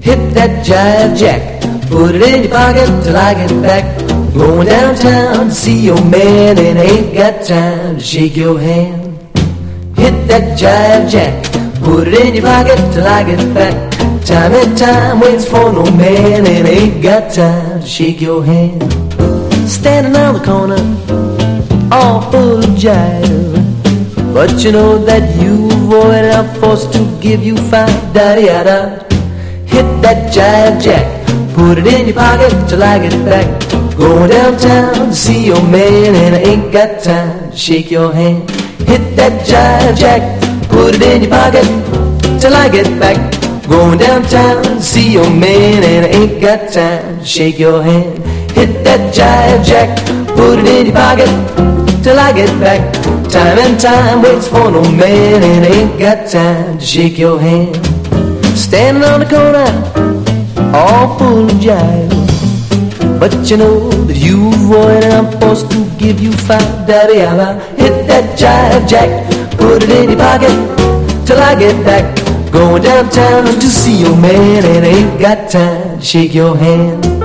Hit that jive jack, put it in your pocket till I get back. Going downtown to see your man and ain't got time to shake your hand. Hit that jive jack, put it in your pocket till I get back. Time and time waits for no man and ain't got time to shake your hand. Standing on the corner, all full of jive, but you know that you avoid and I'm forced to give you five, da-da-da. Hit that jive jack, put it in your pocket till I get back. Going downtown to see your man and I ain't got time to shake your hand. Hit that jive jack, put it in your pocket till I get back. Going downtown to see your man and I ain't got time to shake your hand. Hit that jive jack, put it in your pocket till I get back. Time and time waits for no man and I ain't got time to shake your hand. Standing on the corner, all full of jive, but you know that you avoid and I'm forced to give you five, daddy-yalla. Hit that jive jack, put it in your pocket till I get back. Going downtown to see your man and ain't got time to shake your hand.